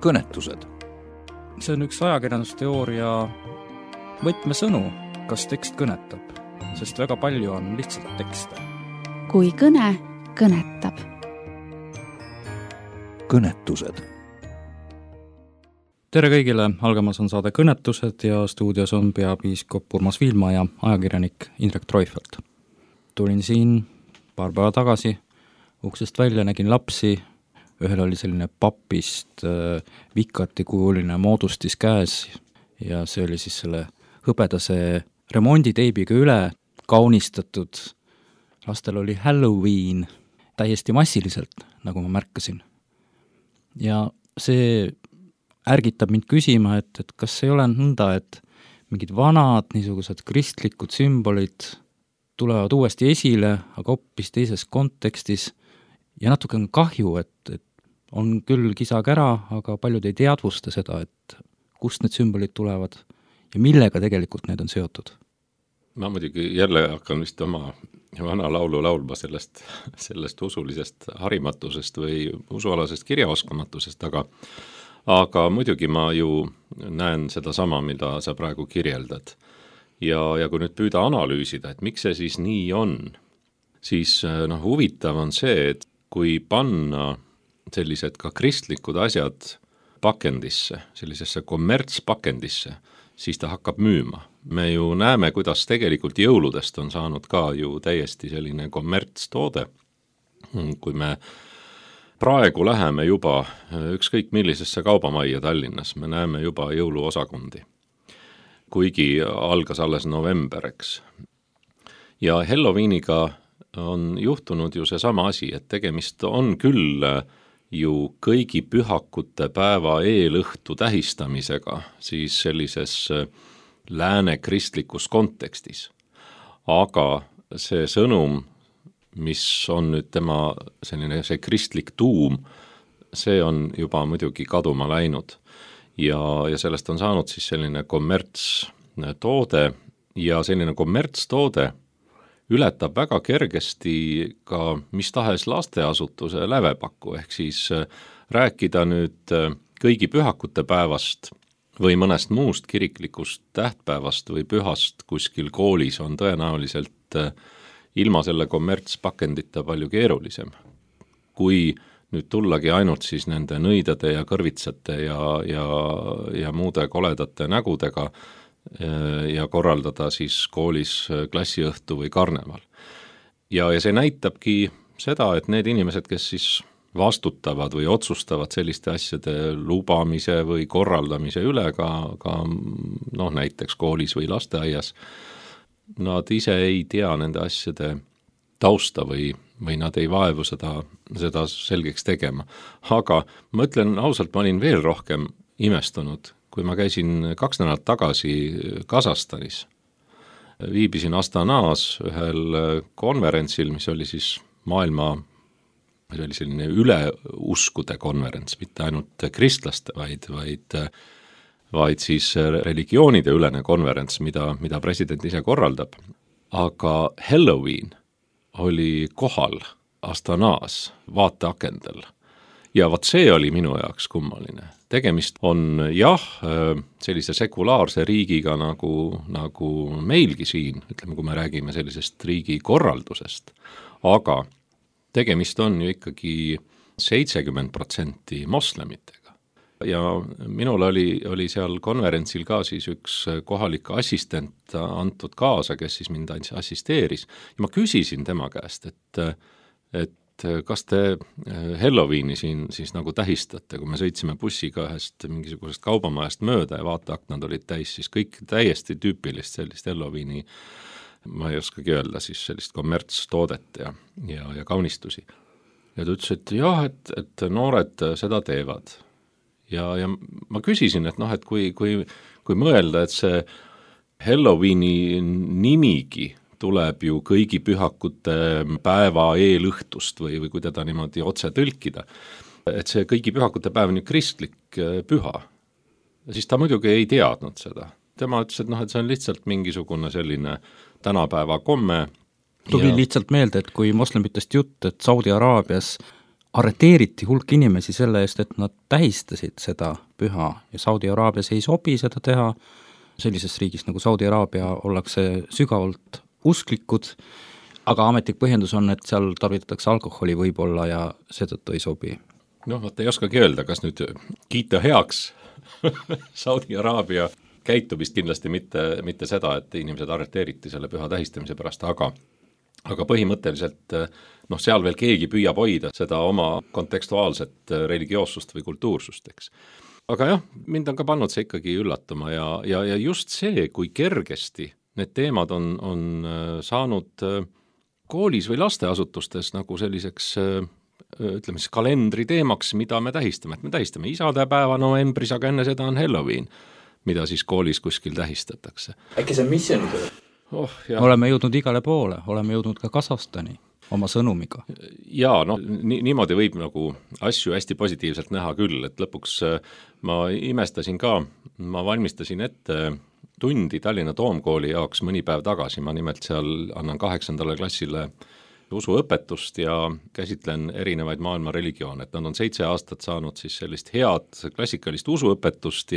kõnetused. See on üks ajakirjandusteooria võtmesõnu, kas tekst kõnetab, sest väga palju on lihtsalt tekste. Kui kõne kõnetab. Kõnetused. Tere kõigile, algamas on saade Kõnetused ja stuudios on peapiiskop Urmas Viilma ja ajakirjanik Indrek Treufelt. Tulin siin paar päeva tagasi, uksest välja nägin lapsi, ühel oli selline papist vikatikujuline moodustis käes ja see oli siis selle hõbedase remonditeibiga üle kaunistatud. Lastel oli Halloween täiesti massiliselt, nagu ma märkasin. Ja see ärgitab mind küsima, et kas ei ole nõnda, et mingid vanad niisugused kristlikud sümbolid tulevad uuesti esile, aga hoopis teises kontekstis ja natuke on kahju, et on küll kisa-kära, aga paljud ei teadvusta seda, et kust need sümbolid tulevad ja millega tegelikult need on seotud. Ma muidugi jälle hakkan vist oma vana laulu laulma sellest usulisest harimatusest või usualasest kirjaoskamatusest, aga muidugi ma ju näen seda sama, mida sa praegu kirjeldad. Ja kui nüüd püüda analüüsida, et miks see siis nii on, siis huvitav on see, et kui panna sellised ka kristlikud asjad pakendisse, sellisesse kommertspakendisse, siis ta hakkab müüma. Me ju näeme, kuidas tegelikult jõuludest on saanud ka ju täiesti selline kommertstoode. Kui me praegu läheme juba ükskõik millisesse kaubamajja Tallinnas, me näeme juba jõuluosakundi. Kuigi algas alles november, eks. Ja Halloweeniga on juhtunud ju seesama asi, et tegemist on küll ju kõigi pühakute päeva eelõhtu tähistamisega siis sellises lääne kristlikus kontekstis. Aga see sõnum, mis on nüüd tema see kristlik tuum, see on juba muidugi kaduma läinud. Ja sellest on saanud siis selline kommertstoode ja selline kommertstoode ületab väga kergesti ka mis tahes lasteasutuse lävepakku, ehk siis rääkida nüüd kõigi pühakute päevast või mõnest muust kiriklikust tähtpäevast või pühast kuskil koolis on tõenäoliselt ilma selle kommertspakendita palju keerulisem. Kui nüüd tullagi ainult siis nende nõidade ja kõrvitsate ja muude koledate nägudega ja korraldada siis koolis klassiõhtu või karneval. Ja see näitabki seda, et need inimesed, kes siis vastutavad või otsustavad selliste asjade lubamise või korraldamise üle ka näiteks koolis või lasteaias, nad ise ei tea nende asjade tausta või nad ei vaevu seda selgeks tegema. Aga ma ütlen ausalt, ma olin veel rohkem imestunud, kui ma käisin 2 nädalat tagasi Kasahstanis. Viibisin Astanas ühel konverentsil, mis oli siis see oli selline üleuskude konverents, mitte ainult kristlaste, vaid siis religioonide ülene konverents, mida president ise korraldab. Aga Halloween oli kohal Astanas vaateakendel. Ja see oli minu jaoks kummaline. Tegemist on sellise sekulaarse riigiga nagu meilgi siin, ütleme, kui me räägime sellisest riigi korraldusest, aga tegemist on ju ikkagi 70% moslemitega. Ja minul oli seal konverentsil ka siis üks kohalik assistent antud kaasa, kes siis mind assisteeris. Ja ma küsisin tema käest, et kas te Halloweeni siin siis nagu tähistate, kui me sõitsime bussiga ühest mingisugusest kaubamajast mööda ja vaateaknad olid täis, siis kõik täiesti tüüpilist sellist Halloweeni, ma ei oskagi öelda, siis sellist kommertstoodet ja kaunistusi. Ja ta ütles, et noored seda teevad. Ja ma küsisin, et kui mõelda, et see Halloweeni nimigi tuleb ju kõigi pühakute päeva eelõhtust või kui teda niimoodi otse tõlkida, et see kõigi pühakute päev on ju kristlik püha. Siis ta muidugi ei teadnud seda. Tema ütles, et see on lihtsalt mingisugune selline tänapäeva komme. Tuli lihtsalt meelde, et kui moslemitest jutt, et Saudi Araabias arreteeriti hulk inimesi selle eest, et nad tähistasid seda püha ja Saudi Araabias ei sobi seda teha, sellises riigis nagu Saudi Araabia ollakse sügavalt usklikud, aga ametlik põhjendus on, et seal tarvitatakse alkoholi võib-olla ja seetõttu ei sobi. Noh, vaata ei oskagi öelda, kas nüüd kiita heaks Saudi Araabia käitumist kindlasti mitte seda, et inimesed arreteeriti selle püha tähistamise pärast, aga põhimõtteliselt seal veel keegi püüab hoida seda oma kontekstuaalset religioossust või kultuursust, eks. Aga jah, mind on ka pannud see ikkagi üllatama ja just see, kui kergesti need teemad on saanud koolis või lasteasutustes nagu selliseks ütleme siis kalendri teemaks, mida me tähistame. Et me tähistame isadepäeva novembris, aga enne seda on Halloween, mida siis koolis kuskil tähistatakse. Äkki see on missioonitöö? Oleme jõudnud igale poole, oleme jõudnud ka Kasahstani oma sõnumiga. Jaa, niimoodi võib nagu asju hästi positiivselt näha küll, et lõpuks ma imestasin ka, ma valmistasin ette tundi Tallinna Toomkooli jaoks mõni päev tagasi, ma nimelt seal annan 8. klassile usuõpetust ja käsitlen erinevaid maailma religioone, et nad on 7 aastat saanud siis sellist head klassikalist usuõpetust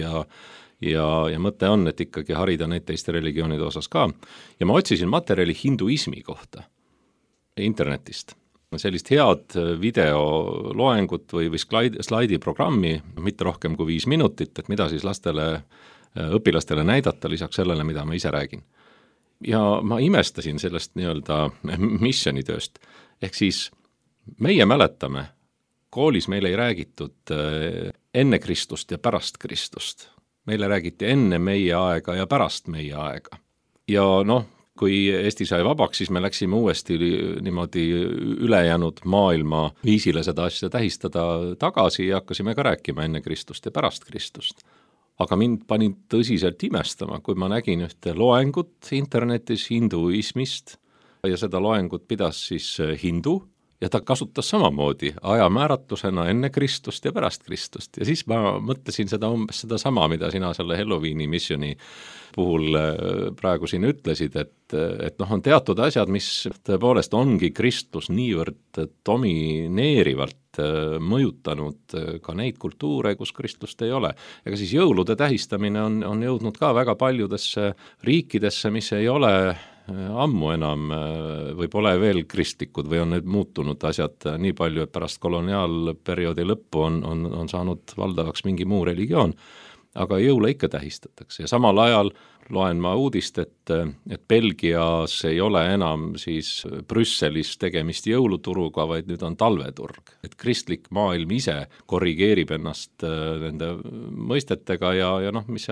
ja mõte on, et ikkagi harida neid teiste religioonide osas ka. Ja ma otsisin materjali hinduismi kohta internetist. Sellist head videoloengut või slaidiprogrammi, mitte rohkem kui 5 minutit, et mida siis õpilastele näidata lisaks sellele, mida ma ise räägin. Ja ma imestasin sellest nii-öelda missionitööst. Ehk siis meie mäletame, koolis meile ei räägitud enne Kristust ja pärast Kristust. Meile räägiti enne meie aega ja pärast meie aega. Ja kui Eesti sai vabaks, siis me läksime uuesti niimoodi ülejäänud maailma viisile seda asja tähistada tagasi ja hakkasime ka rääkima enne Kristust ja pärast Kristust. Aga mind pani tõsiselt imestama, kui ma nägin ühte loengut internetis hinduismist ja seda loengut pidas siis hindu ja ta kasutas samamoodi ajamääratlusena enne Kristust ja pärast Kristust. Ja siis ma mõtlesin seda sama, mida sina selle Halloweeni missioni puhul praegu siin ütlesid, et on teatud asjad, mis tõepoolest ongi kristlus niivõrd domineerivalt mõjutanud ka neid kultuure, kus kristlust ei ole. Ega siis jõulude tähistamine on jõudnud ka väga paljudesse riikidesse, mis ei ole ammu enam või pole veel kristlikud või on need muutunud asjad nii palju, et pärast koloniaalperioodi lõppu on saanud valdavaks mingi muu religioon, aga jõule ikka tähistatakse ja samal ajal loen ma uudist, et Belgias ei ole enam siis Brüsselis tegemist jõuluturuga, vaid nüüd on talveturg. Et kristlik maailm ise korrigeerib ennast nende mõistetega ja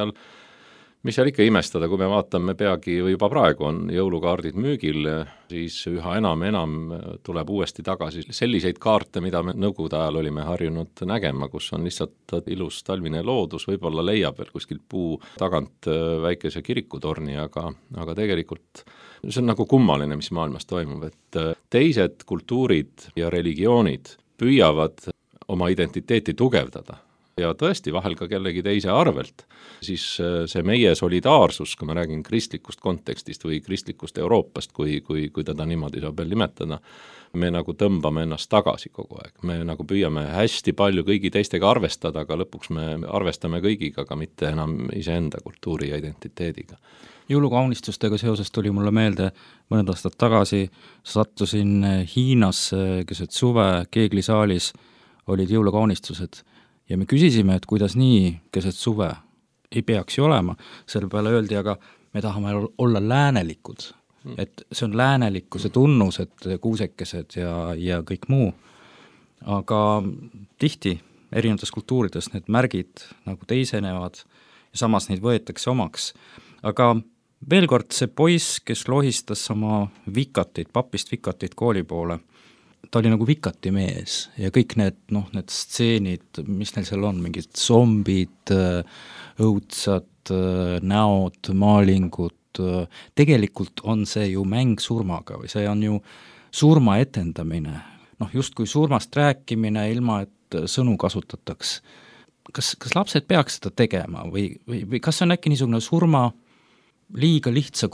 mis seal ikka imestada, kui me vaatame peagi või juba praegu on jõulukaardid müügil, siis üha enam tuleb uuesti tagasi selliseid kaarte, mida me nõukogude ajal olime harjunud nägema, kus on lihtsalt ilus talvine loodus, võib-olla leiab veel kuskilt puu tagant väikese kirikutorni, aga tegelikult see on nagu kummaline, mis maailmas toimub, et teised kultuurid ja religioonid püüavad oma identiteeti tugevdada. Ja tõesti vahel ka kellegi teise arvelt, siis see meie solidaarsus, kui ma räägin kristlikust kontekstist või kristlikust Euroopast, kui teda niimoodi saab veel nimetada, me nagu tõmbame ennast tagasi kogu aeg. Me nagu püüame hästi palju kõigi teistega arvestada, aga lõpuks me arvestame kõigiga, aga mitte enam iseenda kultuuri ja identiteediga. Jõulukaunistustega seoses tuli mulle meelde, mõned aastad tagasi sattusin Hiinas keset suve keeglisaalis, olid jõulukaunistused ja me küsisime, et kuidas nii keset suve ei peaks ju olema. Selle peale öeldi, aga me tahame olla läänelikud. Et see on läänelikkuse tunnus, et kuusekesed ja kõik muu. Aga tihti erinevates kultuurides need märgid nagu teisenevad ja samas neid võetakse omaks. Aga veel kord see poiss, kes lohistas oma papist vikatit kooli poole, ta oli nagu vikati mees ja kõik need stseenid, mis neil seal on, mingid zombid, õudsad näod, maalingud, tegelikult on see ju mäng surmaga või see on ju surma etendamine, justkui surmast rääkimine ilma, et sõnu kasutataks. Kas lapsed peaks seda tegema või kas see on äkki niisugune surma liiga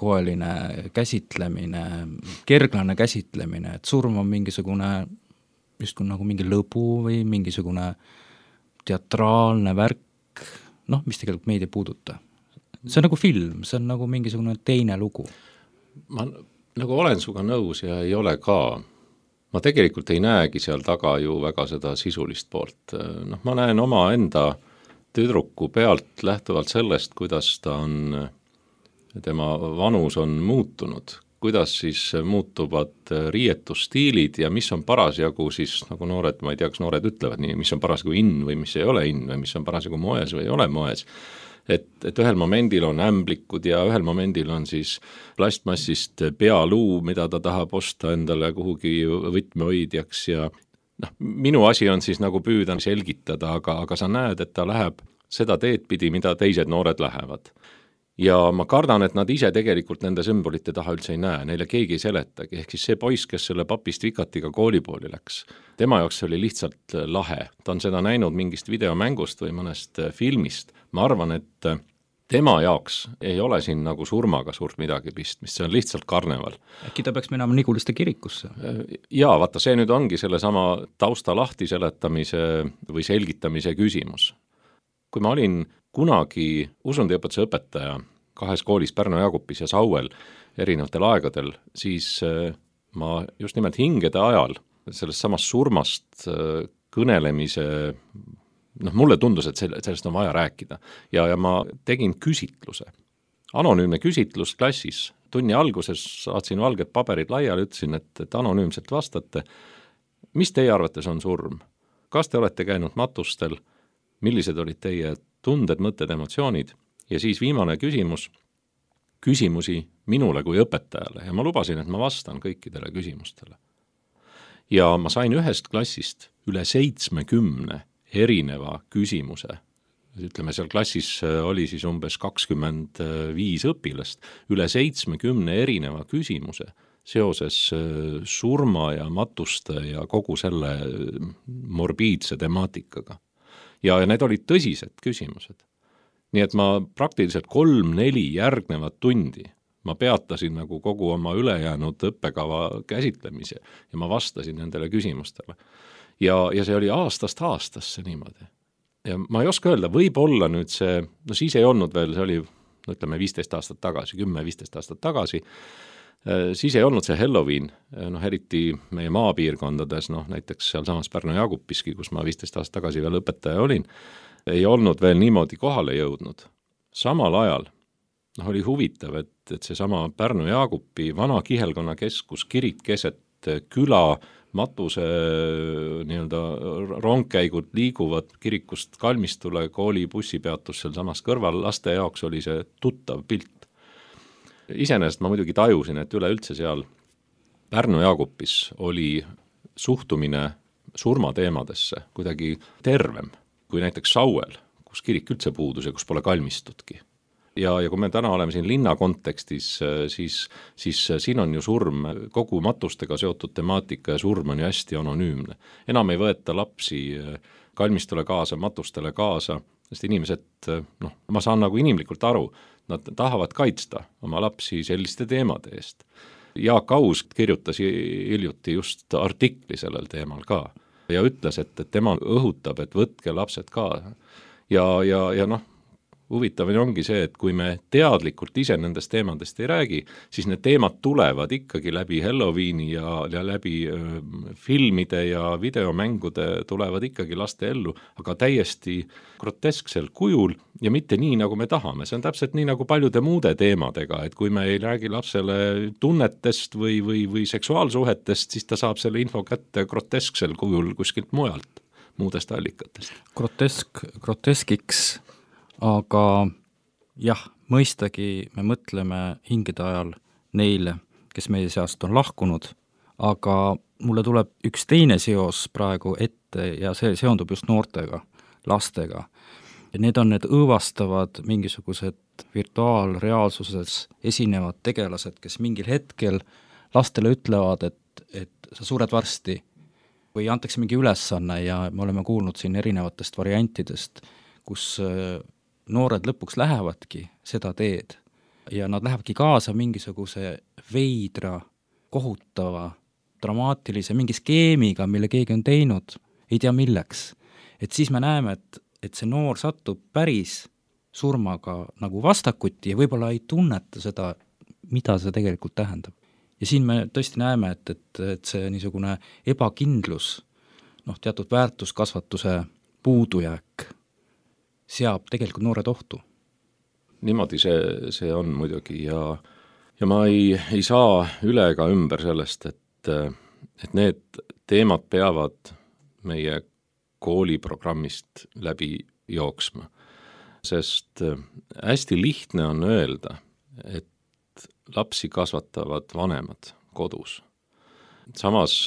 lihtsakoeline käsitlemine, kerglane käsitlemine, et surm on mingisugune justkui nagu mingi lõbu või mingisugune teatraalne värk, noh, mis tegelikult meid ei puuduta. See on nagu film, see on nagu mingisugune teine lugu. Ma nagu olen suga nõus ja ei ole ka. Ma tegelikult ei näegi seal taga ju väga seda sisulist poolt. Noh, ma näen oma enda tüdruku pealt lähtuvalt sellest, kuidas ta on, tema vanus on muutunud, kuidas siis muutuvad riietusstiilid ja mis on parasjagu siis, nagu noored, ma ei tea, kas noored ütlevad nii, mis on parasjagu in või mis ei ole in või mis on parasjagu moes või ei ole moes. Et ühel momendil on ämblikud ja ühel momendil on siis plastmassist pealuu, mida ta tahab osta endale kuhugi võtmehoidjaks ja noh, minu asi on siis nagu püüda selgitada, aga sa näed, et ta läheb seda teed pidi, mida teised noored lähevad. Ja ma kardan, et nad ise tegelikult nende sümbolite taha üldse ei näe, neile keegi ei seletagi, ehk siis see poiss, kes selle papist vikatiga koolipooli läks, tema jaoks oli lihtsalt lahe, ta on seda näinud mingist videomängust või mõnest filmist, ma arvan, et tema jaoks ei ole siin nagu surmaga suurt midagi pistmist, see on lihtsalt karneval. Äkki ta peaks minema Niguliste kirikusse? Jaa, vaata, see nüüd ongi selle sama tausta lahti seletamise või selgitamise küsimus. Kui ma olin kunagi usundiõpetuse õpetaja 2 koolis Pärnu Jaagupis ja Sauel erinevatel aegadel, siis ma just nimelt hingede ajal sellest samast surmast kõnelemise, noh, mulle tundus, et sellest on vaja rääkida. Ja ma tegin küsitluse. Anonüümne küsitlus klassis. Tunni alguses saatsin valged paberid laiali, ütlesin, et anonüümselt vastate. Mis teie arvates on surm? Kas te olete käinud matustel? Millised olid teie tunded, mõtted, emotsioonid? Ja siis viimane küsimusi minule kui õpetajale ja ma lubasin, et ma vastan kõikidele küsimustele. Ja ma sain ühest klassist üle 70 erineva küsimuse. Ütleme, seal klassis oli siis umbes 25 õpilast, üle 70 erineva küsimuse seoses surma ja matuste ja kogu selle morbiidse temaatikaga. Ja need olid tõsised küsimused. Nii et ma praktiliselt 3-4 järgnevat tundi ma peatasin nagu kogu oma ülejäänud õppekava käsitlemise ja ma vastasin nendele küsimustele. Ja see oli aastast aastasse niimoodi. Ja ma ei oska öelda, võib-olla nüüd see, no siis ei olnud veel, see oli, ütleme, 15 aastat tagasi, 10-15 aastat tagasi, siis ei olnud see Halloween, noh, eriti meie maapiirkondades, noh, näiteks seal samas Pärnu Jaagupiski, kus ma 15 aastat tagasi veel õpetaja olin, ei olnud veel niimoodi kohale jõudnud. Samal ajal oli huvitav, et see sama Pärnu Jaagupi vana kihelkonna keskus, kirik keset küla, matuse nii-öelda rongkäigud liiguvad kirikust kalmistule, kooli bussipeatus seal samas kõrval, laste jaoks oli see tuttav pilt. Iseenesest ma muidugi tajusin, et üleüldse seal Pärnu Jaagupis oli suhtumine surmateemadesse kuidagi tervem kui näiteks Sauel, kus kirik üldse puudus ja kus pole kalmistudki. Ja kui me täna oleme siin linna kontekstis, siis siin on ju surm, kogu matustega seotud temaatika ja surm on ju hästi anonüümne. Enam ei võeta lapsi kalmistule kaasa, matustele kaasa, sest inimesed, noh, ma saan nagu inimlikult aru, nad tahavad kaitsta oma lapsi selliste teemade eest. Jaak Aus kirjutas hiljuti just artikli sellel teemal ka ja ütles, et tema õhutab, et võtke lapsed ka. Ja noh, huvitav ongi see, et kui me teadlikult ise nendest teemadest ei räägi, siis need teemad tulevad ikkagi läbi Halloweeni ja läbi filmide ja videomängude tulevad ikkagi laste ellu, aga täiesti grotesksel kujul ja mitte nii, nagu me tahame. See on täpselt nii nagu paljude muude teemadega, et kui me ei räägi lapsele tunnetest või seksuaalsuhetest, siis ta saab selle info kätte grotesksel kujul kuskilt mujalt, muudest allikatest. Groteskiks, aga jah, mõistagi me mõtleme hingede ajal neile, kes meie seast on lahkunud, aga mulle tuleb üks teine seos praegu ette ja see seondub just noortega, lastega. Ja need on need õõvastavad mingisugused virtuaalreaalsuses esinevad tegelased, kes mingil hetkel lastele ütlevad, et sa sured varsti või antakse mingi ülesanne ja me oleme kuulnud siin erinevatest variantidest, kus noored lõpuks lähevadki seda teed ja nad lähevadki kaasa mingisuguse veidra, kohutava dramaatilise mingi skeemiga, mille keegi on teinud, ei tea milleks. Et siis me näeme, et see noor satub päris surmaga nagu vastakuti ja võib-olla ei tunneta seda, mida see tegelikult tähendab. Ja siin me tõesti näeme, et see niisugune ebakindlus, teatud väärtuskasvatuse puudujääk seab tegelikult noored ohtu. Niimoodi see on muidugi ja ma ei saa üle ega ümber sellest, et need teemad peavad meie kooliprogrammist läbi jooksma. Sest hästi lihtne on öelda, et lapsi kasvatavad vanemad kodus. Samas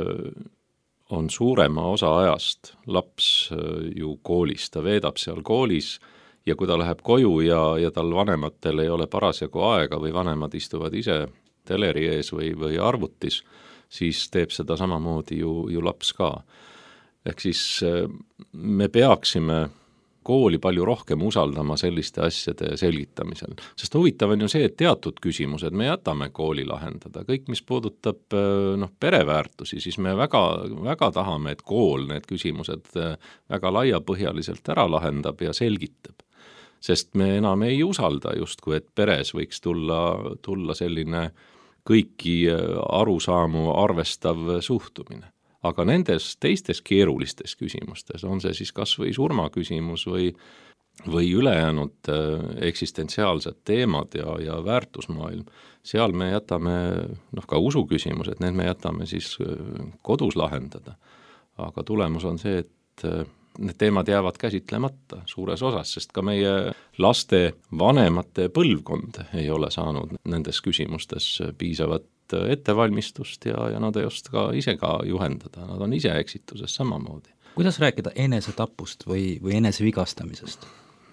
on suurema osa ajast laps ju koolis, ta veedab seal koolis ja kui ta läheb koju ja tal vanematel ei ole parasjagu aega või vanemad istuvad ise teleri ees või arvutis, siis teeb seda samamoodi ju laps ka. Ehk siis me peaksime kooli palju rohkem usaldama selliste asjade selgitamisel. Sest huvitav on ju see, et teatud küsimused me jätame kooli lahendada. Kõik, mis puudutab pereväärtusi, siis me väga, väga tahame, et kool need küsimused väga laiapõhjaliselt ära lahendab ja selgitab. Sest me enam ei usalda justkui, et peres võiks tulla selline kõiki arusaamu arvestav suhtumine. Aga nendes teistes keerulistes küsimustes, on see siis kas või surma küsimus või ülejäänud eksistentsiaalsed teemad ja väärtusmaailm, seal me jätame, ka usu küsimused, need me jätame siis kodus lahendada. Aga tulemus on see, et need teemad jäävad käsitlemata suures osas, sest ka meie laste vanemate põlvkond ei ole saanud nendes küsimustes piisavat ettevalmistust ja nad ei oska ise ka juhendada, nad on ise eksituses samamoodi. Kuidas rääkida enesetapust või enesevigastamisest?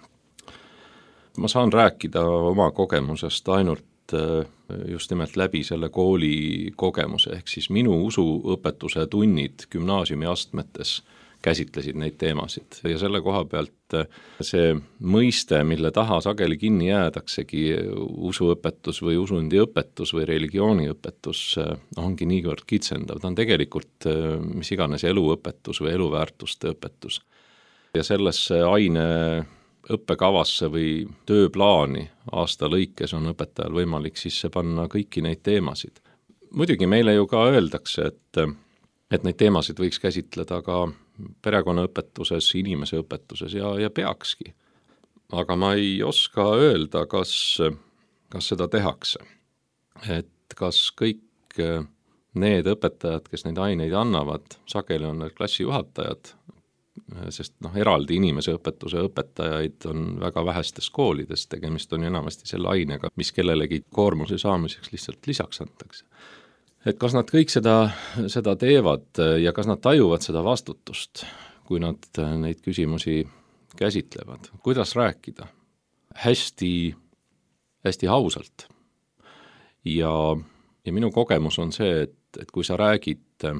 Ma saan rääkida oma kogemusest ainult just nimelt läbi selle kooli kogemuse, ehk siis minu usuõpetuse tunnid gümnaasiumi astmetes käsitlesid neid teemasid ja selle koha pealt see mõiste, mille taha sageli kinni jäädaksegi usuõpetus või usundiõpetus või religiooniõpetus ongi niivõrd kitsendav. Ta on tegelikult mis iganes eluõpetus või eluväärtuste õpetus. Ja sellesse aine õppekavasse või tööplaani aasta lõikes on õpetajal võimalik sisse panna kõiki neid teemasid. Muidugi meile ju ka öeldakse, et neid teemasid võiks käsitleda ka perekonnaõpetuses, inimeseõpetuses ja peakski. Aga ma ei oska öelda, kas seda tehakse. Et kas kõik need õpetajad, kes neid aineid annavad, sageli on need klassijuhatajad, sest eraldi inimeseõpetuse õpetajaid on väga vähestes koolides, tegemist on enamasti selle ainega, mis kellelegi koormuse saamiseks lihtsalt lisaks antakse. Et kas nad kõik seda teevad ja kas nad tajuvad seda vastutust, kui nad neid küsimusi käsitlevad. Kuidas rääkida? Hästi ausalt. Ja minu kogemus on see, et kui sa räägid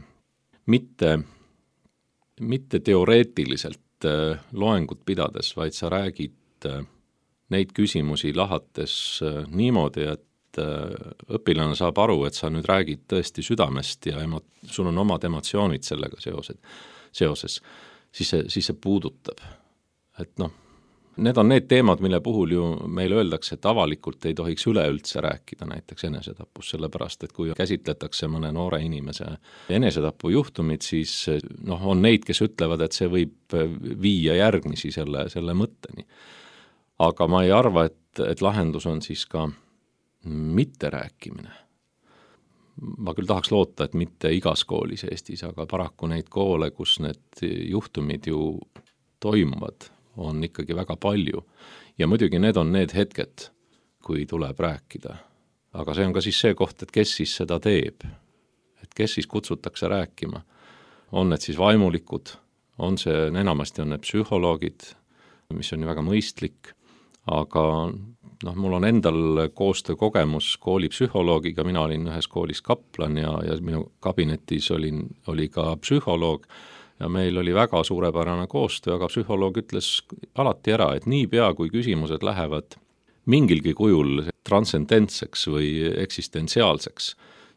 mitte teoreetiliselt loengut pidades, vaid sa räägid neid küsimusi lahates niimoodi, et õpilane saab aru, et sa nüüd räägid tõesti südamest ja sul on omad emotsioonid sellega seoses, siis see puudutab. Et need on need teemad, mille puhul ju meil öeldakse, et avalikult ei tohiks üleüldse rääkida näiteks enesetapust, sellepärast, et kui käsitletakse mõne noore inimese enesetapu juhtumid, siis on neid, kes ütlevad, et see võib viia järgmisi selle mõtteni. Aga ma ei arva, et lahendus on siis ka mitte rääkimine. Ma küll tahaks loota, et mitte igas koolis Eestis, aga paraku neid koole, kus need juhtumid ju toimuvad, on ikkagi väga palju. Ja muidugi need on need hetked, kui tuleb rääkida. Aga see on ka siis see koht, et kes siis seda teeb. Et kes siis kutsutakse rääkima. On need siis vaimulikud, enamasti on need psühholoogid, mis on ju väga mõistlik, aga mul on endal koostöökogemus koolipsühholoogiga, mina olin ühes koolis kaplan ja minu kabinetis oli ka psühholoog ja meil oli väga suurepärane koostöö, aga psühholoog ütles alati ära, et niipea kui küsimused lähevad mingilgi kujul transcendentseks või eksistentsiaalseks,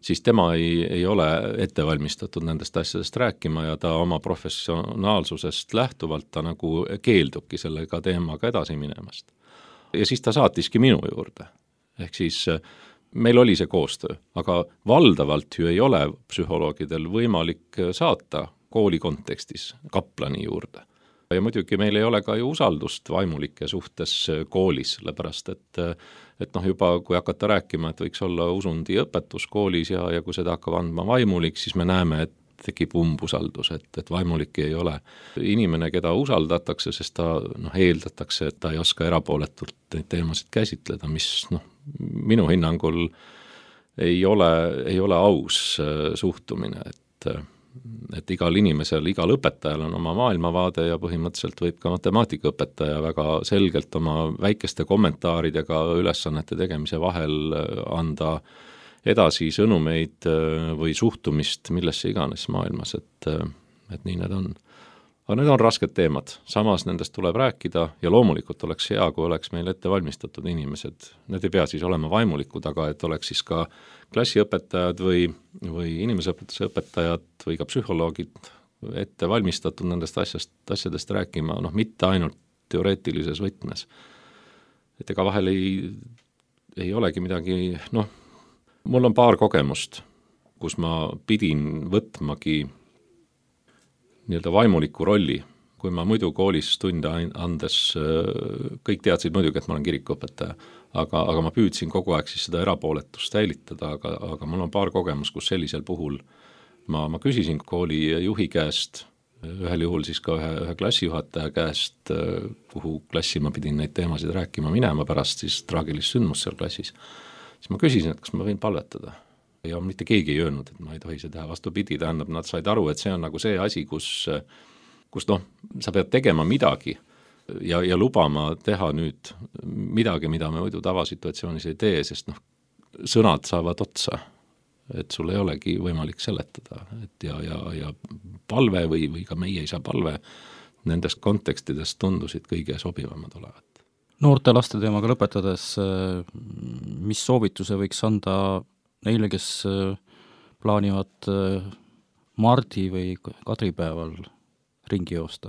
siis tema ei ole ette valmistatud nendest asjadest rääkima ja ta oma professionaalsusest lähtuvalt ta nagu keeldubki sellega teemaga edasi minemast. Ja siis ta saatiski minu juurde. Ehk siis meil oli see koostöö, aga valdavalt ju ei ole psühholoogidel võimalik saata kooli kontekstis kaplani juurde. Ja muidugi meil ei ole ka ju usaldust vaimulike suhtes koolis, sellepärast et juba kui hakata rääkima, et võiks olla usundi õpetus koolis ja kui seda hakkab andma vaimulik, siis me näeme, et tekib umbusaldus, et vaimulik ei ole inimene, keda usaldatakse, sest ta eeldatakse, et ta ei oska erapooletult neid teemasid käsitleda, mis minu hinnangul ei ole aus suhtumine, et igal inimesel, igal õpetajal on oma maailmavaade ja põhimõtteliselt võib ka matemaatikaõpetaja väga selgelt oma väikeste kommentaaridega ülesannete tegemise vahel anda edasi sõnumeid või suhtumist millesse iganes maailmas, et nii need on. Aga need on rasked teemad, samas nendest tuleb rääkida ja loomulikult oleks hea, kui oleks meil ette valmistatud inimesed. Need ei pea siis olema vaimulikud, aga et oleks siis ka klassiõpetajad või inimeseõpetuse õpetajad või ka psühholoogid ette valmistatud nendest asjadest rääkima, mitte ainult teoreetilises võtmes. Et ega vahel ei olegi midagi, mul on paar kogemust, kus ma pidin võtmagi nii-öelda vaimuliku rolli, kui ma muidu koolis tunde andes, kõik teadsid muidugi, et ma olen kirikuõpetaja, aga ma püüdsin kogu aeg siis seda erapooletust säilitada, aga mul on paar kogemus, kus sellisel puhul ma küsisin kooli juhi käest, ühel juhul siis ka ühe klassijuhataja käest, kuhu klassi ma pidin neid teemasid rääkima minema pärast siis traagilist sündmust seal klassis, siis ma küsisin, et kas ma võin palvetada. Ja mitte keegi ei öelnud, et ma ei tohi seda teha, vastupidi, tähendab, nad said aru, et see on nagu see asi, kus sa pead tegema midagi ja lubama teha nüüd midagi, mida me muidu tavasituatsioonis ei tee, sest sõnad saavad otsa, et sul ei olegi võimalik seletada, et ja palve või ka meie isa palve nendest kontekstidest tundusid kõige sobivamad olevat. Noorte laste teemaga lõpetades, mis soovituse võiks anda neile, kes plaanivad Mardi või Kadripäeval ringi joosta?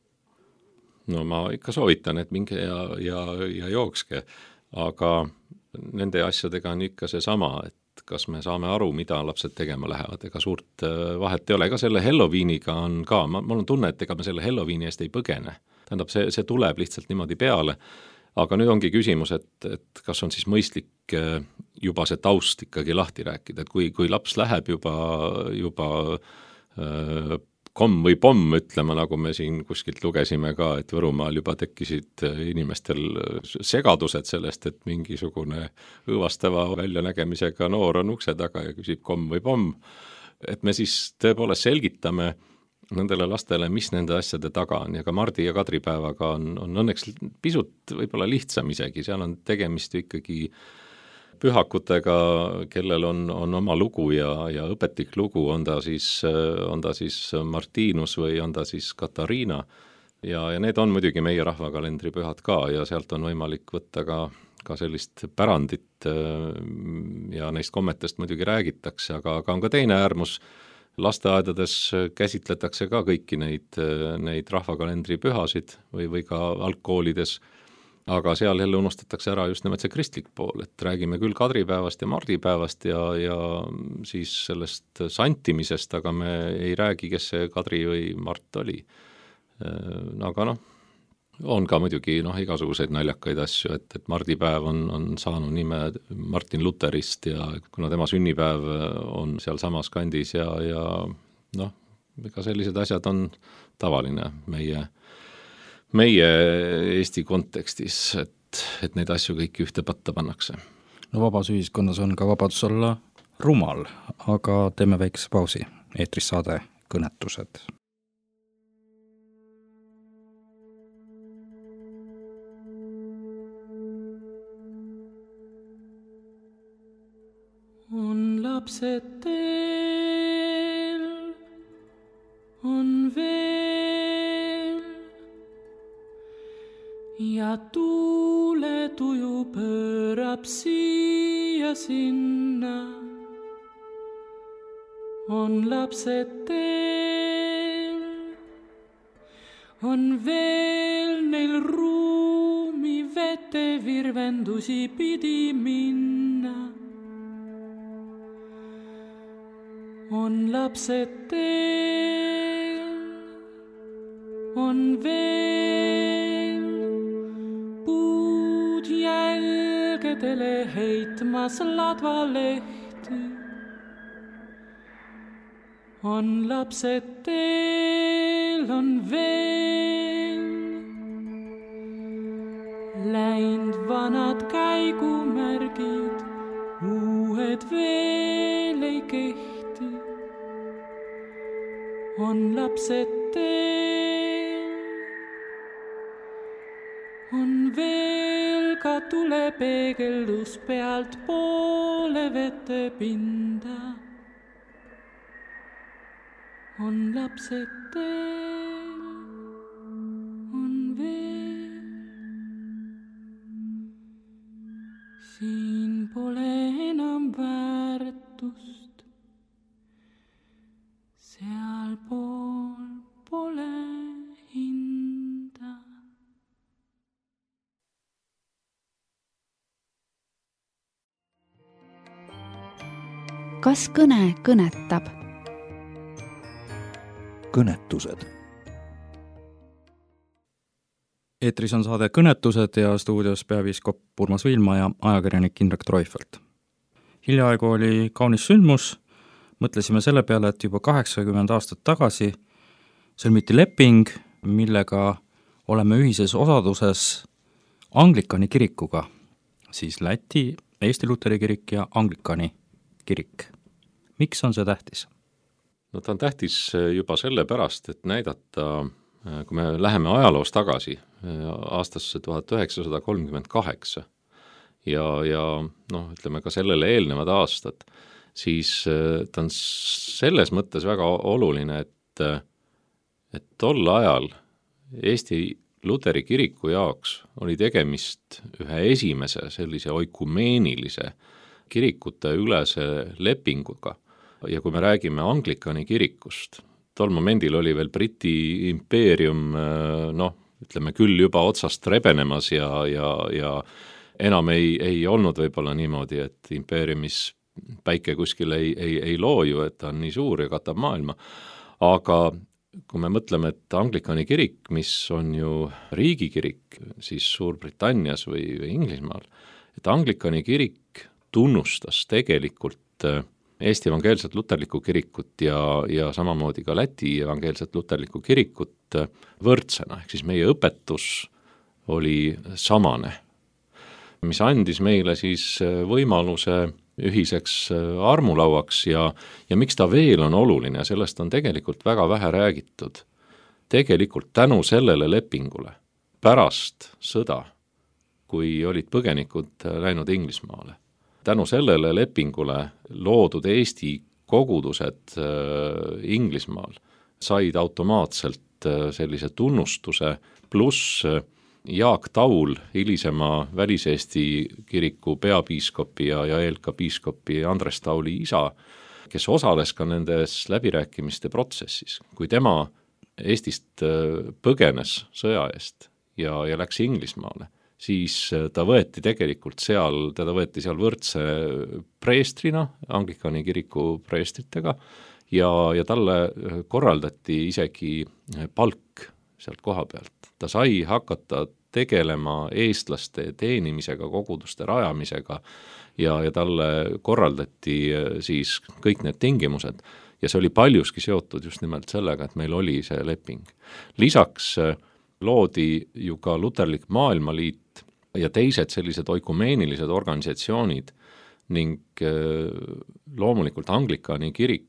No ma ikka soovitan, et minge ja jookske, aga nende asjadega on ikka see sama, et kas me saame aru, mida lapsed tegema lähevad, ega suurt vahet ei ole, ega selle Halloweeniga on ka, mul on tunne, et ega me selle Halloweeni eest ei põgene, tähendab, see tuleb lihtsalt niimoodi peale. Aga nüüd ongi küsimus, et kas on siis mõistlik juba see taust ikkagi lahti rääkida, et kui laps läheb juba komm või pomm ütlema, nagu me siin kuskilt lugesime ka, et Võrumaal juba tekkisid inimestel segadused sellest, et mingisugune õõvastava väljanägemisega noor on ukse taga ja küsib komm või pomm, et me siis tõepoolest selgitame nendele lastele, mis nende asjade taga on ja ka Mardi ja Kadripäevaga on õnneks pisut võib-olla lihtsam isegi, seal on tegemist ikkagi pühakutega, kellel on oma lugu ja õpetlik lugu, on ta siis Martinus või on ta siis Katariina ja need on muidugi meie rahvakalendri pühad ka ja sealt on võimalik võtta ka sellist pärandit ja neist kommetest muidugi räägitakse, aga on ka teine äärmus. Lasteaedades käsitletakse ka kõiki neid rahvakalendri pühasid või ka algkoolides, aga seal jälle unustatakse ära just nimelt see kristlik pool, et räägime küll Kadripäevast ja Mardipäevast ja siis sellest santimisest, aga me ei räägi, kes see Kadri või Mart oli. Aga on ka muidugi igasuguseid naljakaid asju, et Mardipäev on saanud nime Martin Lutherist ja kuna tema sünnipäev on seal samas kandis ja ega sellised asjad on tavaline meie Eesti kontekstis, et neid asju kõiki ühte patta pannakse. No vabas ühiskonnas on ka vabadus olla rumal, aga teeme väikese pausi. Eetris saade Kõnetused. On lapsed teel, on veel ja tuuletuju pöörab siia sinna. on lapsed teel, on veel neil ruumi vete virvendusi pidi minna. On lapsed teel, on veel puud jälgedele heitmas ladvalehti. On lapsed teel, on veel läinud vanad käigumärgid, uued veel ei kehti. On lapsed teel, on veel ka tulepeegeldus pealt poole vete pinda. On lapsed teel, on veel. Siin pole enam väärtust, sealpool pole hinda. Kas kõne kõnetab? Kõnetused. Eetris on saade Kõnetused ja stuudios peapiiskop Urmas Viilma ja ajakirjanik Indrek Treufelt. Hiljaaegu oli kaunis sündmus, mõtlesime selle peale, et juba 80 aastat tagasi sõlmiti leping, millega oleme ühises osaduses Anglikani kirikuga, siis Läti, Eesti Luteri kirik ja Anglikani kirik. Miks on see tähtis? No ta on tähtis juba selle pärast, et näidata, kui me läheme ajaloos tagasi aastasse 1938 ja ütleme ka sellele eelnevad aastad, siis ta on selles mõttes väga oluline, et tol ajal Eesti Luteri kiriku jaoks oli tegemist ühe esimese sellise oikumeenilise kirikute ülese lepinguga. Ja kui me räägime Anglikani kirikust, tol momendil oli veel Briti impeerium, ütleme küll juba otsast rebenemas ja enam ei olnud võib-olla niimoodi, et impeeriumis päike kuskil ei looju, et ta on nii suur ja katab maailma. Aga kui me mõtleme, et Anglikani kirik, mis on ju riigikirik siis Suurbritannias või Inglismaal, et Anglikani kirik tunnustas tegelikult Eesti evangeelset luterlikku kirikut ja samamoodi ka Läti evangeelset luterlikku kirikut võrdsena, ehk siis meie õpetus oli samane, mis andis meile siis võimaluse ühiseks armulauaks ja miks ta veel on oluline, sellest on tegelikult väga vähe räägitud. Tegelikult tänu sellele lepingule pärast sõda, kui olid põgenikud läinud Inglismaale, tänu sellele lepingule loodud Eesti kogudused Inglismaal said automaatselt sellise tunnustuse, pluss Jaak Taul, hilisema Välis-Eesti kiriku peapiiskopi ja ELK piiskopi Andres Tauli isa, kes osales ka nendes läbirääkimiste protsessis. Kui tema Eestist põgenes sõja eest ja läks Inglismaale, siis ta võeti tegelikult teda võeti seal võrdse preestrina, Anglikani kiriku preestritega, ja talle korraldati isegi palk sealt koha pealt. Ta sai hakata tegelema eestlaste teenimisega, koguduste rajamisega ja talle korraldati siis kõik need tingimused. Ja see oli paljuski seotud just nimelt sellega, et meil oli see leping. Lisaks loodi ju ka Luterlik Maailmaliit ja teised sellised oikumeenilised organisatsioonid ning loomulikult Anglikani kirik,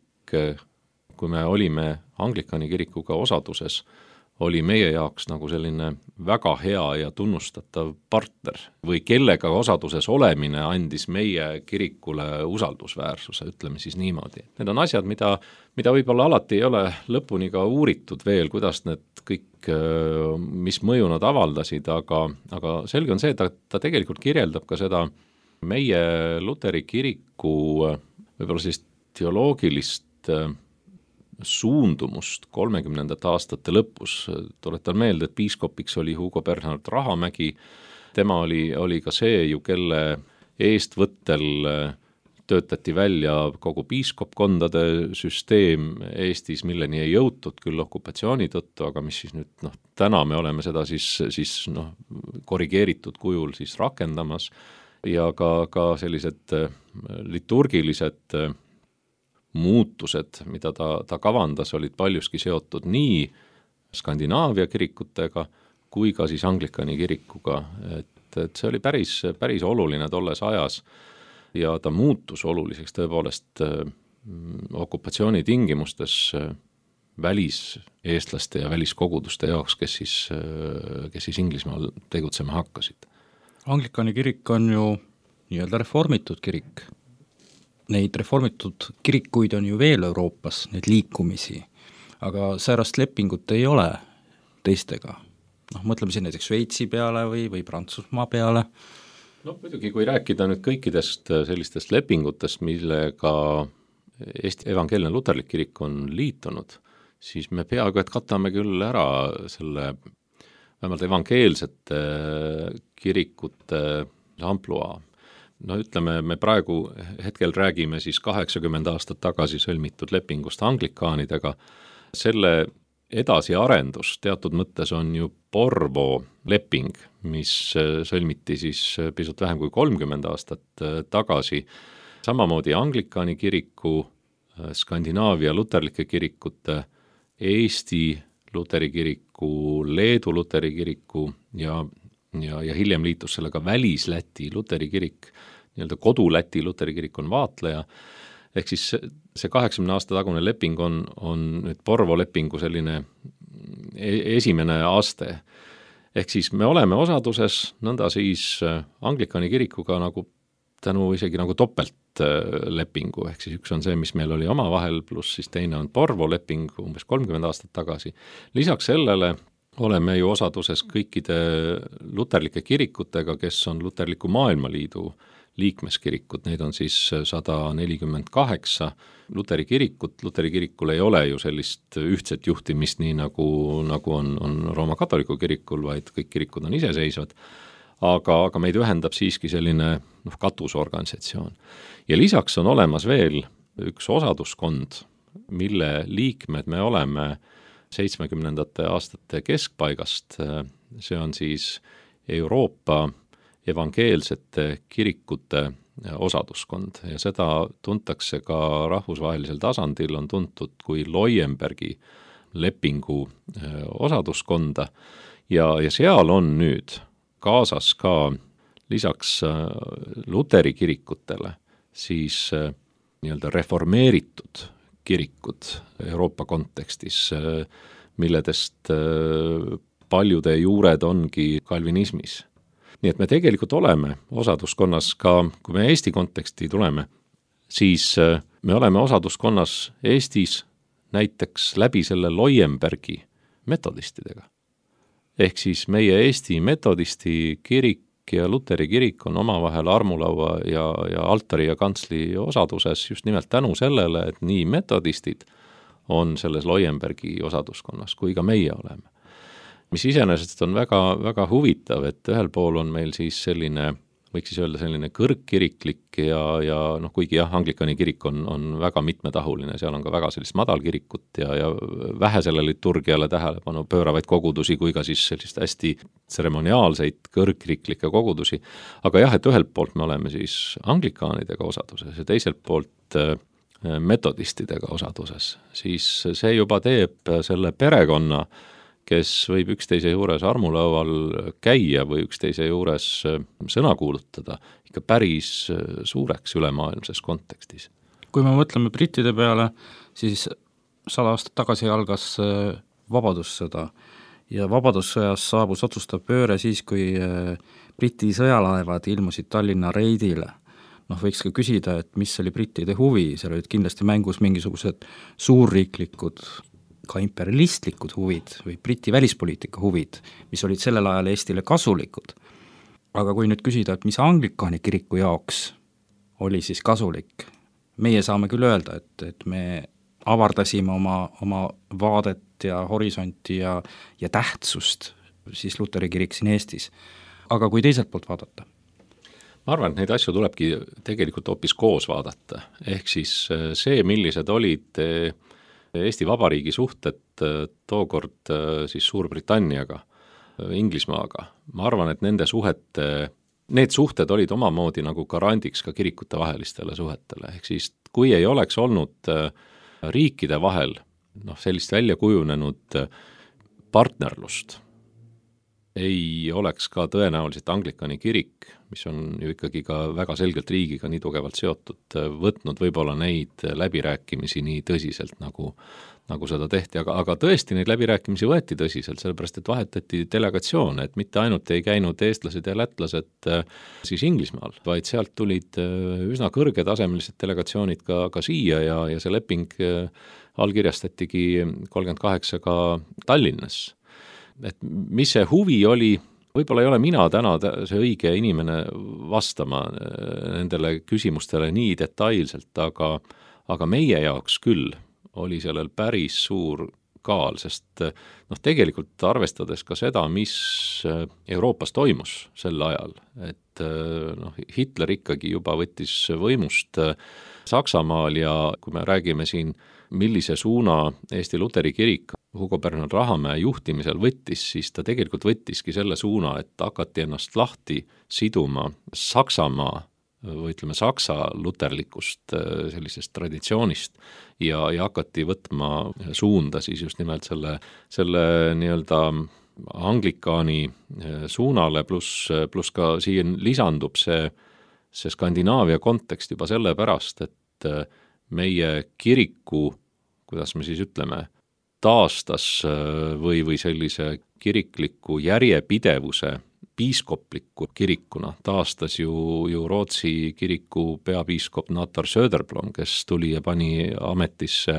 kui me olime Anglikani kirikuga osaduses, oli meie jaoks nagu selline väga hea ja tunnustatav partner või kellega osaduses olemine andis meie kirikule usaldusväärsuse, ütleme siis niimoodi. Need on asjad, mida võib-olla alati ei ole lõpuni ka uuritud veel, kuidas need kõik, mis mõju nad avaldasid, aga selge on see, et ta tegelikult kirjeldab ka seda meie Luteri kiriku võib-olla sellist teoloogilist suundumust 30. aastate lõpus. Tuletan meelde, et piiskopiks oli Hugo Bernhard Rahamägi, tema oli ka see ju, kelle eestvõttel töötati välja kogu piiskopkondade süsteem Eestis, milleni ei jõutud küll okupatsiooni tõttu, aga mis siis nüüd, täna me oleme seda siis korrigeeritud kujul siis rakendamas ja ka sellised liturgilised muutused, mida ta kavandas, olid paljuski seotud nii Skandinaavia kirikutega kui ka siis Anglikani kirikuga, et see oli päris oluline tolles ajas ja ta muutus oluliseks tõepoolest okupatsiooni tingimustes väliseestlaste ja väliskoguduste jaoks, kes siis Inglismaal tegutsema hakkasid. Anglikani kirik on ju nii-öelda reformitud kirik. Neid reformitud kirikuid on ju veel Euroopas, neid liikumisi, aga säärast lepingut ei ole teistega. Mõtleme siin näiteks Šveitsi peale või Prantsusmaa peale. Muidugi, kui rääkida nüüd kõikidest sellistest lepingutest, millega Eesti evangeelne luterlik kirik on liitunud, siis me peaaegu et katame küll ära selle vähemalt evangeelsete kirikute ampluaa. Ütleme, me praegu hetkel räägime siis 80 aastat tagasi sõlmitud lepingust anglikaanidega. Selle edasiarendus teatud mõttes on ju Porvoo leping, mis sõlmiti siis pisut vähem kui 30 aastat tagasi. Samamoodi Anglikani kiriku, Skandinaavia luterlike kirikute, Eesti luteri kiriku, Leedu luteri kiriku ja hiljem liitus sellega Välis-Läti luteri kirik, nii-öelda kodu-Läti luteri kirik on vaatleja. Ehk siis see 80 aasta tagune leping on nüüd Porvoo lepingu selline esimene aste. Ehk siis me oleme osaduses nõnda siis Anglikani kirikuga isegi topeltlepingu, ehk siis üks on see, mis meil oli omavahel, pluss siis teine on Porvoo leping umbes 30 aastat tagasi. Lisaks sellele oleme ju osaduses kõikide luterlike kirikutega, kes on Luterliku Maailmaliidu liikmeskirikud, neid on siis 148 luteri kirikut. Luteri kirikul ei ole ju sellist ühtset juhtimist, nii nagu on Rooma katoliku kirikul, vaid kõik kirikud on iseseisvad, aga meid ühendab siiski selline katusorganisatsioon. Ja lisaks on olemas veel üks osaduskond, mille liikmed me oleme 70. aastate keskpaigast, see on siis Euroopa evangeelsete kirikute osaduskond ja seda tuntakse ka rahvusvahelisel tasandil, on tuntud kui Loienbergi lepingu osaduskonda ja seal on nüüd kaasas ka lisaks luteri kirikutele siis nii-öelda reformeeritud kirikud Euroopa kontekstis, milledest paljude juured ongi kalvinismis. Nii et me tegelikult oleme osaduskonnas ka, kui me Eesti konteksti tuleme, siis me oleme osaduskonnas Eestis näiteks läbi selle Loienbergi metodistidega. Ehk siis meie Eesti metodisti kirik ja luteri kirik on omavahel armulaua ja altari ja kantsli osaduses just nimelt tänu sellele, et nii metodistid on selles Loienbergi osaduskonnas, kui ka meie oleme. Mis iseenesest on väga, väga huvitav, et ühel pool on meil siis selline, võiks siis öelda selline kõrgkiriklik ja kuigi Anglikani kirik on väga mitmetahuline, seal on ka väga sellist madalkirikut ja vähe selle liturgiale tähelepanu pööravaid kogudusi, kui ka siis sellist hästi tseremoniaalseid kõrgkiriklikke kogudusi. Aga jah, et ühelt poolt me oleme siis anglikaanidega osaduses ja teiselt poolt metodistidega osaduses, siis see juba teeb selle perekonna, kes võib üksteise juures armulaual käia või üksteise juures sõna kuulutada, ikka päris suureks ülemaailmses kontekstis. Kui me mõtleme brittide peale, siis 100 aastat tagasi algas vabadussõda ja vabadussõjas saabus otsustav pööre siis, kui Briti sõjalaevad ilmusid Tallinna reidile. Võiks ka küsida, et mis oli brittide huvi, seal olid kindlasti mängus mingisugused suurriiklikud ka imperialistlikud huvid või Briti välispoliitika huvid, mis olid sellel ajal Eestile kasulikud. Aga kui nüüd küsida, et mis Anglikani kiriku jaoks oli siis kasulik, meie saame küll öelda, et me avardasime oma vaadet ja horisonti ja tähtsust siis Luteri kirik siin Eestis. Aga kui teiselt poolt vaadata? Ma arvan, et neid asju tulebki tegelikult hoopis koos vaadata. Ehk siis see, millised olid Eesti Vabariigi suhted tookord siis Suurbritanniaga, Inglismaaga. Ma arvan, et need suhted olid omamoodi nagu garandiks ka kirikute vahelistele suhetele. Ehk siis kui ei oleks olnud riikide vahel sellist välja kujunenud partnerlust, ei oleks ka tõenäoliselt Anglikani kirik, mis on ju ikkagi ka väga selgelt riigiga nii tugevalt seotud, võtnud võib-olla neid läbirääkimisi nii tõsiselt, nagu seda tehti, aga tõesti neid läbirääkimisi võeti tõsiselt, sellepärast et vahetati delegatsioone, et mitte ainult ei käinud eestlased ja lätlased siis Inglismaal, vaid sealt tulid üsna kõrgetasemelised delegatsioonid ka siia ja see leping allkirjastatigi 38 ka Tallinnas. Et mis see huvi oli, võib-olla ei ole mina täna see õige inimene vastama nendele küsimustele nii detailselt, aga meie jaoks küll oli sellel päris suur kaal, sest tegelikult arvestades ka seda, mis Euroopas toimus sel ajal, et Hitler ikkagi juba võttis võimust Saksamaal ja kui me räägime siin, millise suuna Eesti Luteri kirik Hugo Bernhard Rahamäe juhtimisel võttis, siis ta tegelikult võttiski selle suuna, et hakati ennast lahti siduma Saksamaa või ütleme saksa luterlikust sellisest traditsioonist ja hakati võtma suunda siis just nimelt selle nii-öelda anglikaani suunale, pluss ka siin lisandub see Skandinaavia kontekst juba sellepärast, et meie kiriku, kuidas me siis ütleme, taastas või sellise kirikliku järjepidevuse piiskopliku kirikuna taastas ju Rootsi kiriku peapiiskop Natar Söderblom, kes tuli ja pani ametisse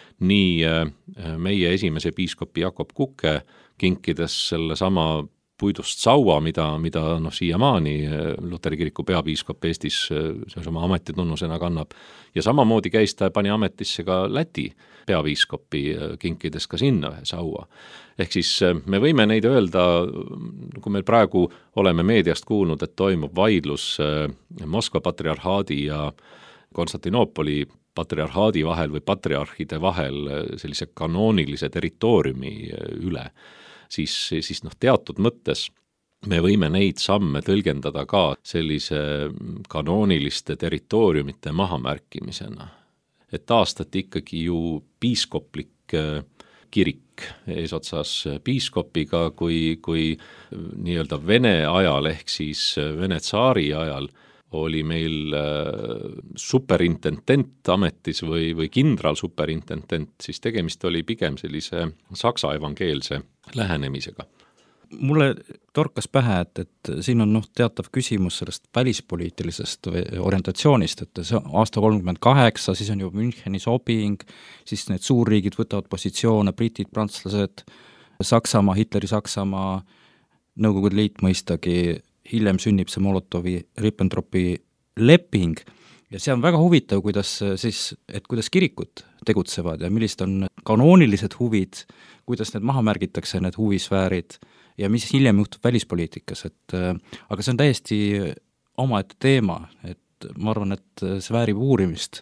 nii meie esimese piiskopi Jakob Kuke, kinkides selle sama puidust saua, mida siiamaani Luteri kiriku peapiiskop Eestis oma ametitunnusena kannab. Ja samamoodi käis ta pani ametisse ka Läti peapiiskopi, kinkides ka sinna ühe saua. Ehk siis me võime neid öelda, kui meil praegu oleme meediast kuulnud, et toimub vaidlus Moskva patriarhaadi ja Konstantinoopoli patriarhaadi vahel või patriarhide vahel sellise kanoonilise territooriumi üle, siis teatud mõttes me võime neid samme tõlgendada ka sellise kanooniliste territooriumite mahamärkimisena. Et taastati ikkagi ju piiskoplik kirik eesotsas piiskopiga, kui nii-öelda Vene ajal ehk siis Vene tsaari ajal oli meil superintendent ametis või kindral superintendent, siis tegemist oli pigem sellise saksa evangeelse lähenemisega. Mulle torkas pähe, et siin on teatav küsimus sellest välispoliitilisest orientatsioonist, et see aasta 38, siis on ju Müncheni sobing, siis need suurriigid võtavad positsioone, britid, prantslased, Saksamaa, Hitleri Saksamaa, Nõukogude Liit mõistagi, hiljem sünnib see Molotovi-Ribbentropi leping ja see on väga huvitav, kuidas kirikud tegutsevad ja millised on kanoonilised huvid, kuidas need maha märgitakse, need huvisfäärid ja mis hiljem juhtub välispoliitikas, aga see on täiesti omaette teema, et ma arvan, et see väärib uurimist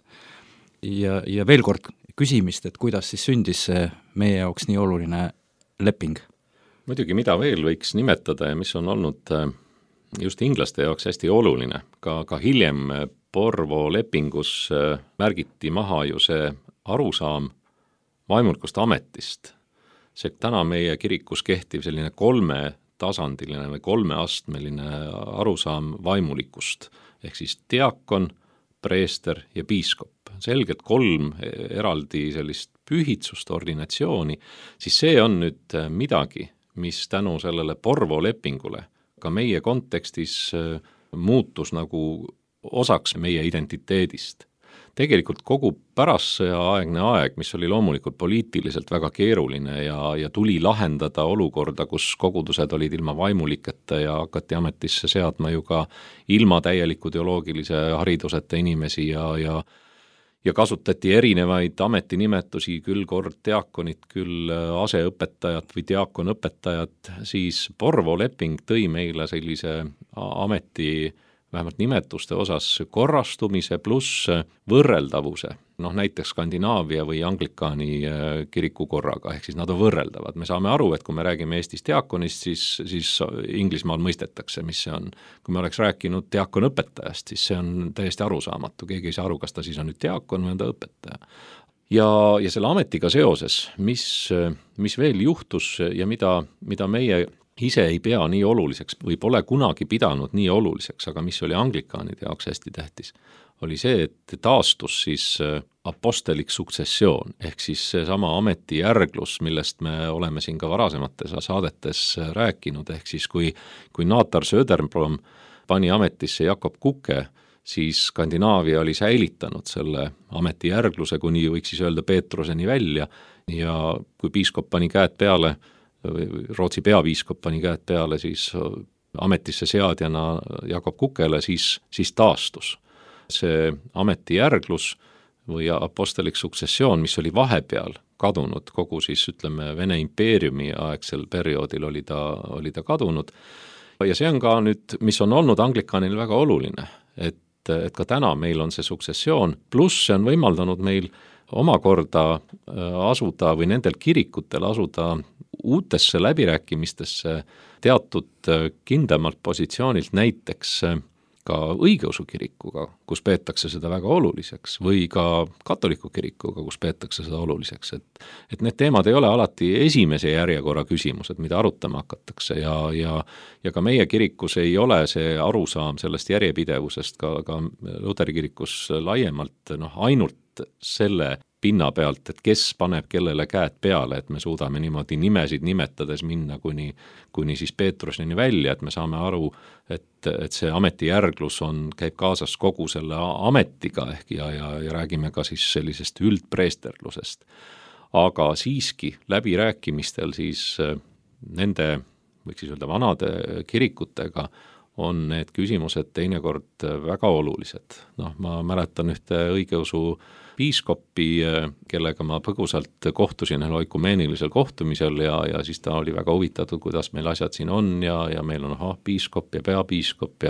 ja veel kord küsimist, et kuidas siis sündis see meie jaoks nii oluline leping. Muidugi, mida veel võiks nimetada ja mis on olnud just inglaste jaoks hästi oluline, ka hiljem Porvoo lepingus märgiti maha ju see arusaam vaimulikust ametist. See täna meie kirikus kehtiv selline 3-tasandiline või 3-astmeline arusaam vaimulikust, ehk siis diakon, preester ja piiskop. Selgelt 3 eraldi sellist pühitsust, ordinatsiooni, siis see on nüüd midagi, mis tänu sellele Porvoo lepingule ka meie kontekstis muutus nagu osaks meie identiteedist. Tegelikult kogu pärastsõjaaegne aeg, mis oli loomulikult poliitiliselt väga keeruline ja tuli lahendada olukorda, kus kogudused olid ilma vaimuliketa ja hakati ametisse seadma ju ka ilma täieliku teoloogilise hariduseta inimesi ja ja kasutati erinevaid ametinimetusi, küll kord diakonit, küll aseõpetajat või diakonõpetajat, siis Porvoo leping tõi meile sellise ameti vähemalt nimetuste osas korrastumise pluss võrreldavuse. Näiteks Skandinaavia või Anglikaani kiriku korraga, ehk siis nad on võrreldavad. Me saame aru, et kui me räägime Eestis diakonist, siis Inglismaal mõistetakse, mis see on. Kui me oleks rääkinud diakonõpetajast, siis see on täiesti arusaamatu. Keegi ei saa aru, kas ta siis on nüüd diakon või on ta õpetaja. Ja selle ametiga seoses, mis veel juhtus ja mida meie ise ei pea nii oluliseks või pole kunagi pidanud nii oluliseks, aga mis oli anglikaanide jaoks hästi tähtis, oli see, et taastus siis apostelik suksessioon, ehk siis seesama ametijärglus, millest me oleme siin ka varasemates saadetes rääkinud, ehk siis kui Natar Söderblom pani ametisse Jakob Kuke, siis Skandinaavia oli säilitanud selle ametijärgluse, kuni võiks siis öelda Peetruseni välja, ja kui piiskop pani käed peale, Rootsi peapiiskop pani käed peale siis ametisse seadjana Jakob Kukele, siis taastus see ametijärglus või apostelik suksessioon, mis oli vahepeal kadunud, kogu siis ütleme Vene impeeriumi aegsel perioodil oli ta kadunud. Ja see on ka nüüd, mis on olnud anglikaanil väga oluline, et ka täna meil on see suksessioon, pluss see on võimaldanud meil omakorda asuda või nendel kirikutel asuda uutesse läbirääkimistesse teatud kindlamalt positsioonilt, näiteks ka õigeusu kirikuga, kus peetakse seda väga oluliseks, või ka katoliku kirikuga, kus peetakse seda oluliseks, et need teemad ei ole alati esimese järjekorra küsimused, mida arutama hakatakse ja ka meie kirikus ei ole see arusaam sellest järjepidevusest ka Luteri kirikus laiemalt ainult selle pinna pealt, et kes paneb kellele käed peale, et me suudame niimoodi nimesid nimetades minna kuni siis Peetruseni välja, et me saame aru, et see ametijärglus käib kaasas kogu selle ametiga ehk ja räägime ka siis sellisest üldpreesterlusest. Aga siiski läbirääkimistel siis nende, võiks siis öelda vanade kirikutega, on need küsimused teinekord väga olulised. Ma mäletan ühte õigeusu piiskopi, kellega ma põgusalt kohtusin õikumeenilisel kohtumisel ja siis ta oli väga huvitatud, kuidas meil asjad siin on ja meil on piiskop ja peapiiskop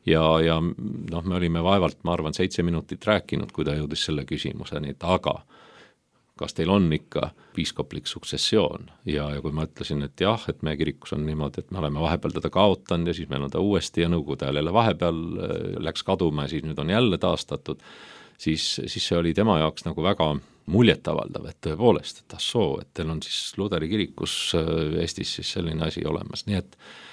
ja me olime vaevalt, ma arvan, 7 minutit rääkinud, kui ta jõudis selle küsimuseni, et aga kas teil on ikka piiskoplik suksessioon ja kui ma ütlesin, et jah, et meie kirikus on niimoodi, et me oleme vahepeal teda kaotanud ja siis meil on ta uuesti ja nõukogude ajal jälle vahepeal läks kaduma ja siis nüüd on jälle taastatud, siis see oli tema jaoks nagu väga muljetavaldav, et tõepoolest, et et teil on siis Luteri kirikus Eestis siis selline asi olemas, nii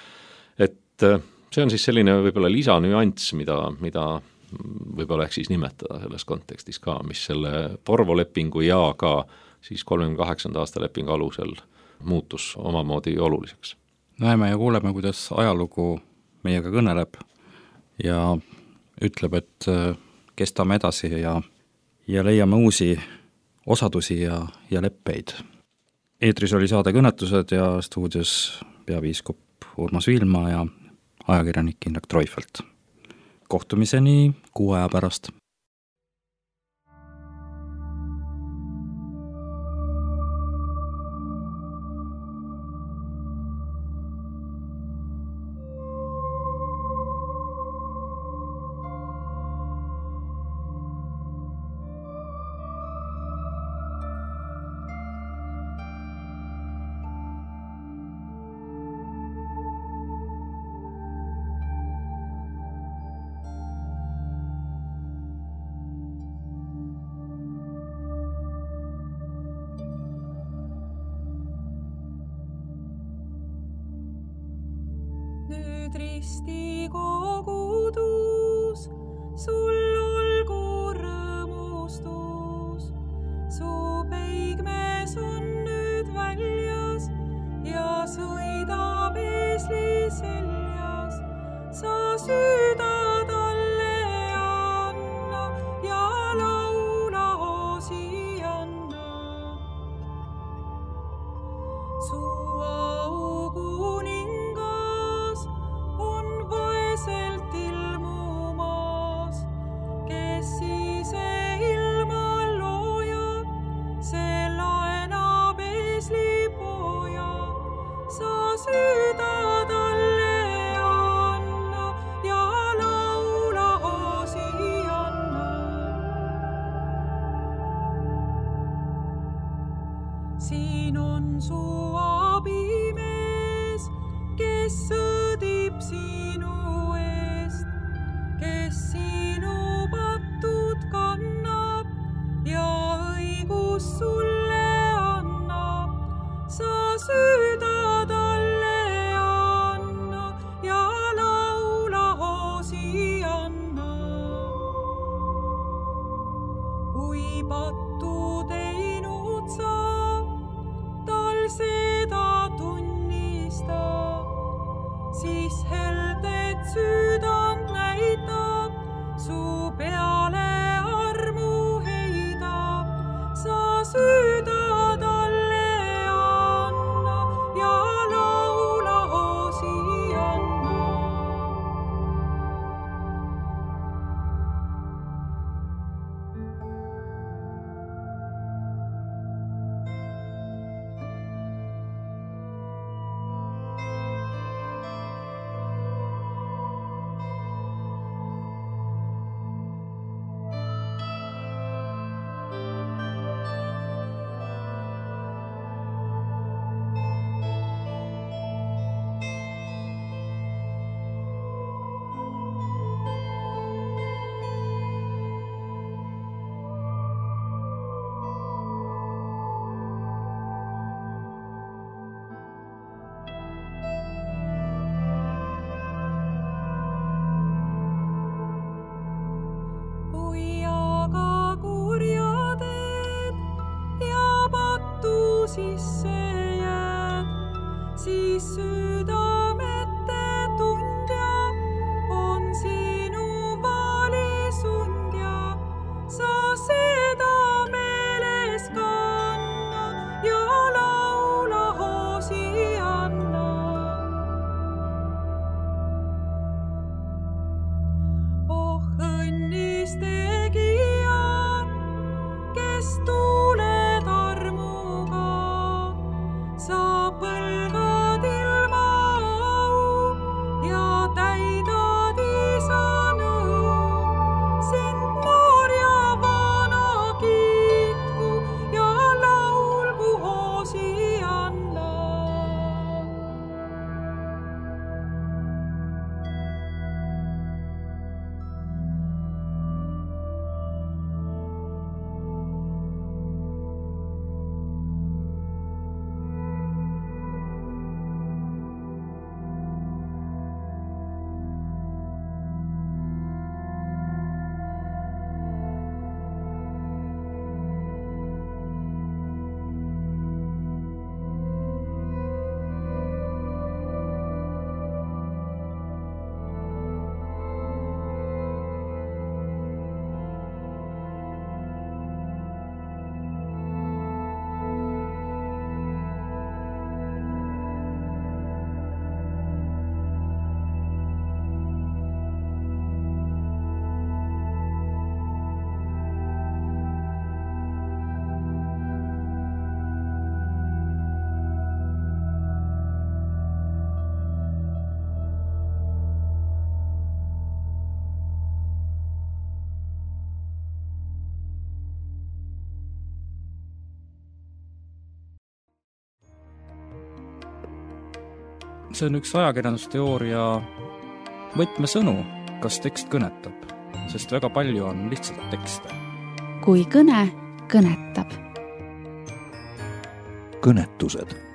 et see on siis selline võib-olla lisanüanss, mida võib-olla ehk siis nimetada selles kontekstis ka, mis selle Porvoo lepingu ja ka siis 38. aasta lepingu alusel muutus omamoodi oluliseks. Näeme ja kuuleme, kuidas ajalugu meiega kõneleb ja ütleb, et kestame edasi ja leiame uusi osadusi ja leppeid. Eetris oli saade Kõnetused ja stuudios peapiiskop Urmas Viilma ja ajakirjanik Indrek Treufelt. Kohtumiseni 6 aja pärast. Risti kogudus, sul olgu rõõmustus. Su peigmees on nüüd väljas ja sõidab eesli seljas. Sa süüda talle anna ja laula osi anna. Su ilmumas, kes ise ilma siin on su abimees, kes sõdib sinu eest, kes sinu patud kannab ja õigus sulle annab. Sa süüda talle anna ja laula Hosianna. Kui pattu teinud sa, tal seda tunnista, siis heldet südant näitab, su peale armu heidab. Sa süüda talle anna ja laula Hosianna. Sisse jääd, siis südamete tundja on sinu vaalisundja. Sa seda meeles kanna ja laula Hosianna. Oh õnnis tegija, kes tuuled armuga, sa põlgad ilma au ja täidad isa nõu. Sind Maarja vana kiitku ja laulgu Hosianna. See on üks ajakirjandusteooria võtmesõnu, kas tekst kõnetab, sest väga palju on lihtsalt tekste. Kui kõne kõnetab. Kõnetused